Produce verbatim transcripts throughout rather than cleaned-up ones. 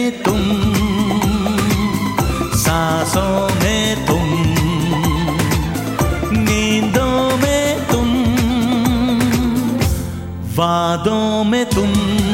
में तुम, सांसों में तुम, नींदों में तुम, वादों में तुम।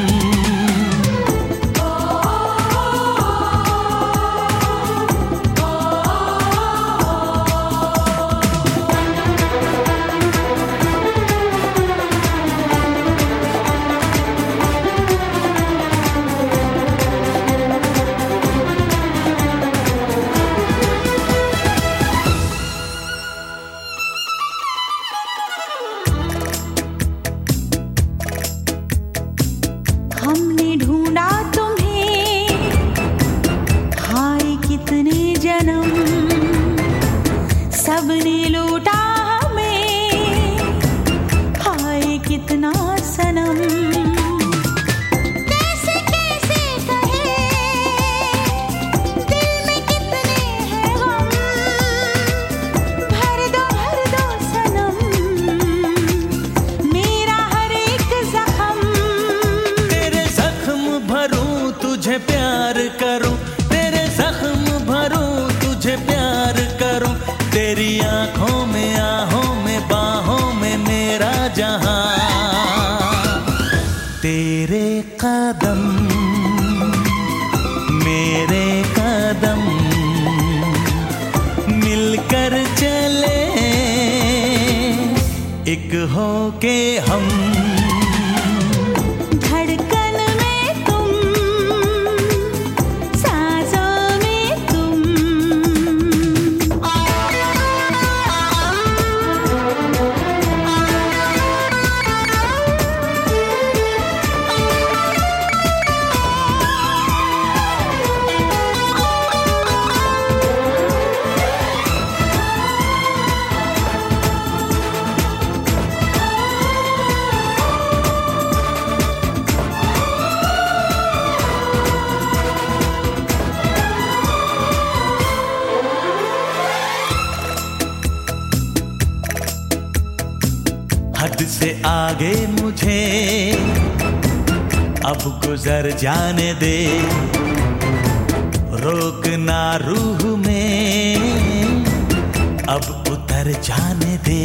हमने ढूंढा तुम्हें, हाय कितने जन्म, सबने लूटा हमें, हाय कितना सनम। कैसे कैसे कहे, दिल में कितने हैं गम, भर दो भर दो सनम, मेरा हर एक जख्म। तुझे प्यार करूं, तेरे जख्म भरूं, तुझे प्यार करूं, तेरी आंखों में आहों में बाहों में मेरा जहां, तेरे कदम मेरे कदम मिलकर चले एक होके हम। हद से आगे मुझे अब गुजर जाने दे, रोकना रूह में अब उतर जाने दे,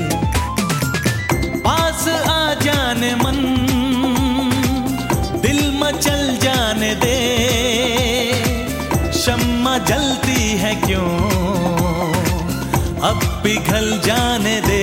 पास आ जाने मन दिल मचल जाने दे, शम्मा जलती है क्यों अब पिघल जाने दे।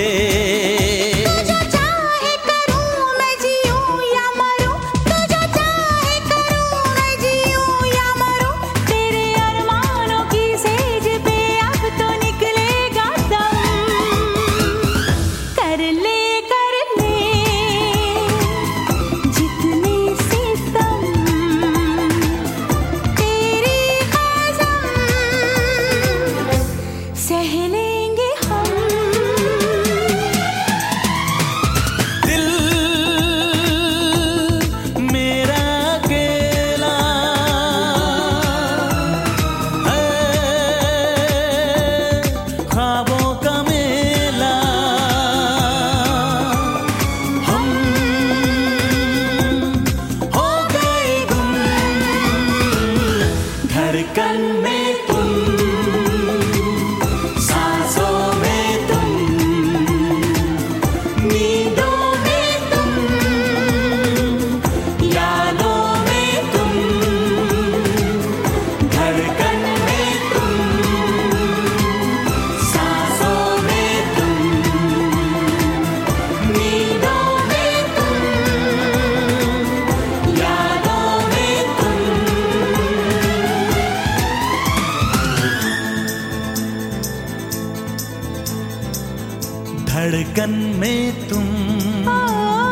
धड़कन में तुम, सांसों में तुम, नींदों में तुम, यादों में तुम, धड़कन में तुम, सांसों में तुम, नींदों में तुम, यादों में तुम। धड़कन में तुम।